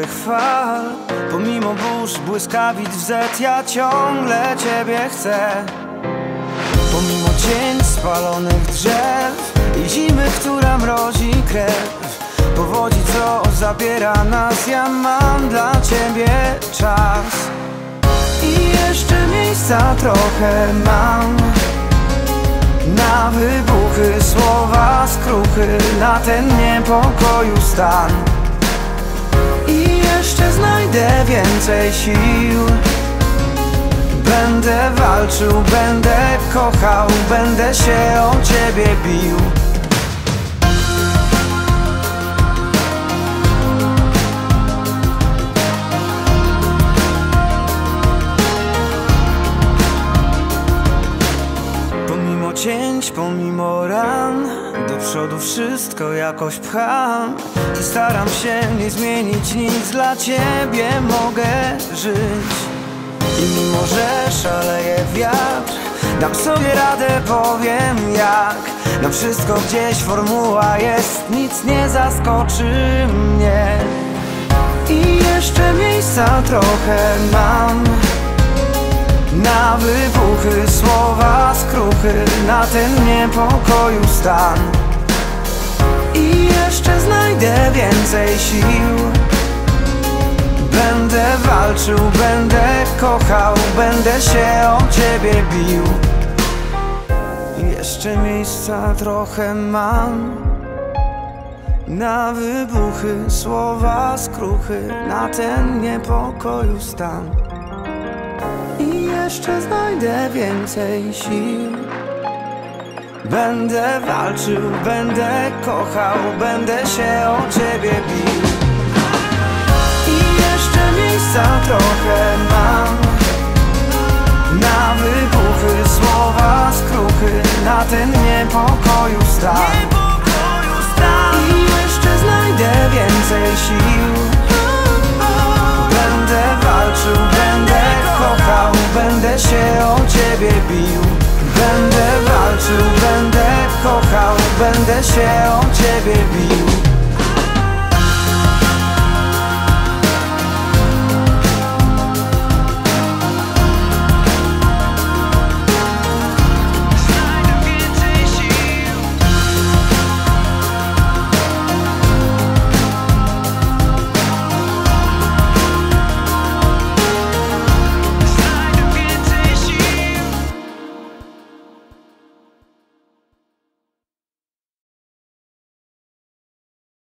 chwal. Pomimo burz, błyskawic, wzet, ja ciągle Ciebie chcę. Pomimo cień spalonych drzew i zimy, która mrozi krew, powodzi, co zabiera nas, ja mam dla Ciebie czas. I jeszcze miejsca trochę mam na wybuchy, słowa, skruchy, na ten niepokoju stan. I jeszcze znajdę więcej sił. Będę walczył, będę kochał, będę się o Ciebie bił. Pomimo cięć, pomimo ran, do przodu wszystko jakoś pcham. I staram się nie zmienić nic, dla Ciebie mogę żyć. I mimo że szaleje wiatr, dam sobie radę, powiem jak. Na wszystko gdzieś formuła jest, nic nie zaskoczy mnie. I jeszcze miejsca trochę mam na wybuchy, słowa, skruchy, na ten niepokoju stan. I jeszcze znajdę więcej sił. Będę walczył, będę kochał, będę się o Ciebie bił. Jeszcze miejsca trochę mam na wybuchy, słowa, skruchy, na ten niepokoju stan. I jeszcze znajdę więcej sił. Będę walczył, będę kochał, będę się o Ciebie bił. Miejsca trochę mam na wybuchy, słowa, skruchy, na ten niepokoju stan. I jeszcze znajdę więcej sił. Będę walczył, będę kochał, będę się o Ciebie bił. Będę walczył, będę kochał, będę się o Ciebie bił.